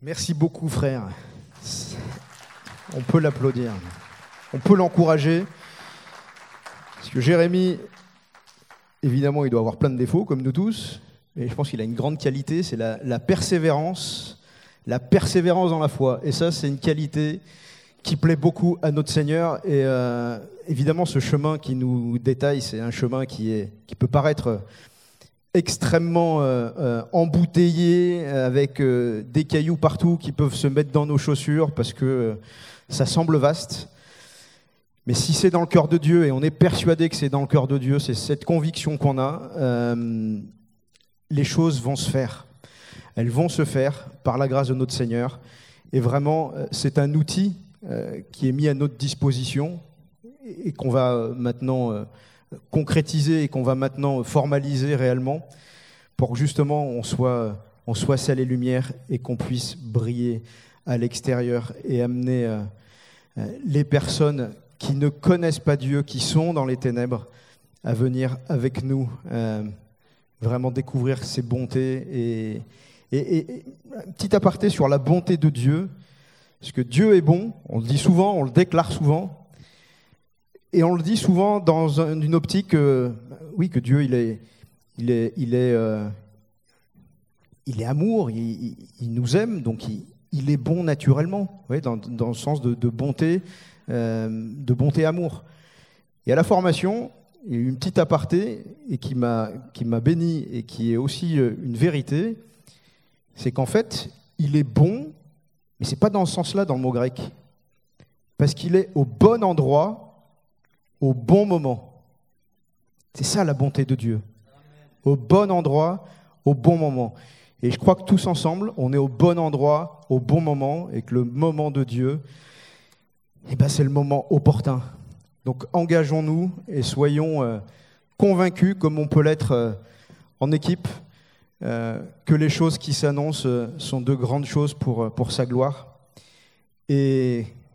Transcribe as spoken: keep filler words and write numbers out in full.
Merci beaucoup, frère. On peut l'applaudir. On peut l'encourager. Parce que Jérémy, évidemment, il doit avoir plein de défauts, comme nous tous. Mais je pense qu'il a une grande qualité, c'est la, la persévérance. La persévérance dans la foi. Et ça, c'est une qualité qui plaît beaucoup à notre Seigneur. Et euh, évidemment, ce chemin qui nous détaille, c'est un chemin qui, est, qui peut paraître extrêmement euh, euh, embouteillé, avec euh, des cailloux partout qui peuvent se mettre dans nos chaussures parce que euh, ça semble vaste. Mais si c'est dans le cœur de Dieu, et on est persuadé que c'est dans le cœur de Dieu, c'est cette conviction qu'on a, euh, les choses vont se faire. Elles vont se faire par la grâce de notre Seigneur. Et vraiment, c'est un outil euh, qui est mis à notre disposition et qu'on va maintenant euh, concrétiser et qu'on va maintenant formaliser réellement pour que justement on soit, on soit sel et lumière et qu'on puisse briller à l'extérieur et amener euh, les personnes qui ne connaissent pas Dieu, qui sont dans les ténèbres, à venir avec nous euh, vraiment découvrir ses bontés. Et, et, et un petit aparté sur la bonté de Dieu, parce que Dieu est bon, on le dit souvent, on le déclare souvent, et on le dit souvent dans un, une optique, euh, oui, que Dieu, il est, il est, il est, euh, il est amour, il, il, il nous aime, donc il, il est bon naturellement, oui, dans, dans le sens de, de bonté, euh, de bonté-amour. Et à la formation, il y a eu une petite aparté et qui m'a, qui m'a béni et qui est aussi une vérité, c'est qu'en fait, il est bon, mais c'est pas dans ce sens-là dans le mot grec, parce qu'il est au bon endroit, au bon moment. C'est ça la bonté de Dieu. Au bon endroit, au bon moment. Et je crois que tous ensemble, on est au bon endroit, au bon moment, et que le moment de Dieu, eh ben, c'est le moment opportun. Donc engageons-nous et soyons euh, convaincus, comme on peut l'être euh, en équipe, euh, que les choses qui s'annoncent euh, sont de grandes choses pour, pour sa gloire. Et